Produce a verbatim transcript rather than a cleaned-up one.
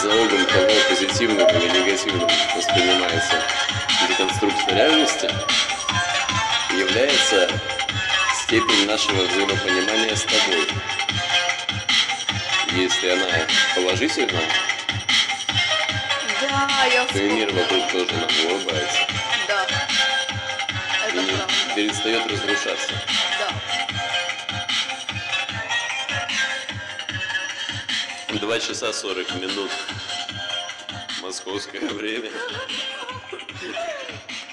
залогом того, позитивным или негативным воспринимается деконструкция реальности, является степень нашего взаимопонимания с тобой. Если она положительна, Да, я то и мир вспомнила. вокруг тоже нам улыбается Да, и это не правда. перестает разрушаться. Да. Два часа сорок минут. Московское время.